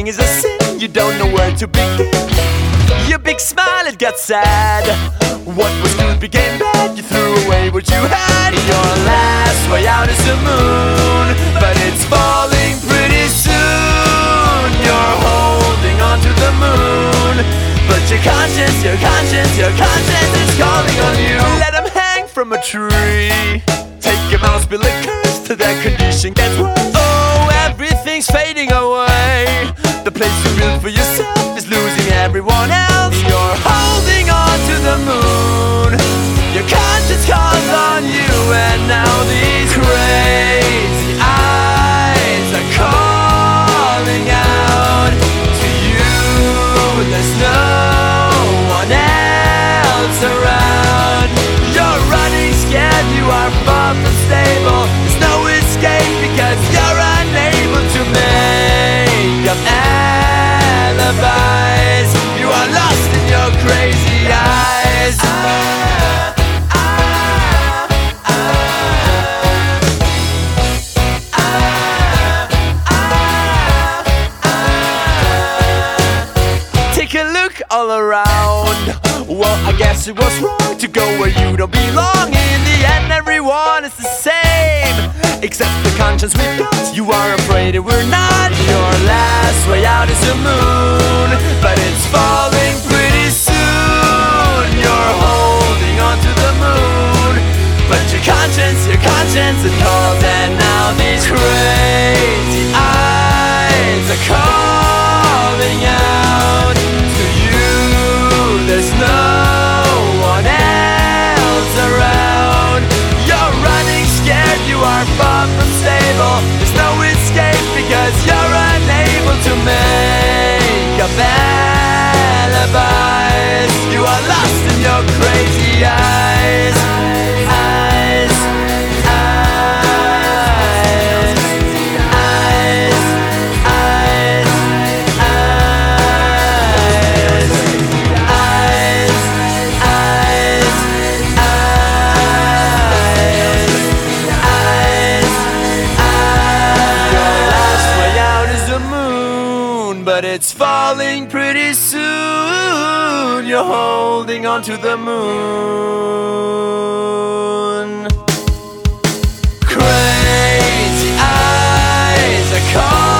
Crying is a sin, you don't know where to begin. Your big smile, it got sad. What was good became bad, you threw away what you had. Your last way out is the moon, but it's falling pretty soon. You're holding on to the moon, but your conscience is calling on you. Let them hang from a tree, take him out, spill a curse till their condition gets worse. Oh, everything's fading away. The place you built for yourself is losing everyone else. You're holding on to the moon, your conscience calls on you, and now these crazy eyes are calling out to you. There's no one else around. You're running scared, you are far from stable. There's no escape because you're unable to make up alibis. You are lost in your crazy eyes. Take a look all around. Well, I guess it was wrong to go where you don't belong. In the end, everyone is the same, except the conscience we've got. You are afraid that we're not. Your last way out is the moon, but it's falling pretty soon. You're holding on to the moon, but your conscience it calls, and now these crazy eyes are calling out to you. There's no one else around. You're running scared, you are far from stable. There's no escape because you're unable to make up alibis. You are lost in your crazy eyes. But it's falling pretty soon. You're holding on to the moon. Crazy eyes are calling.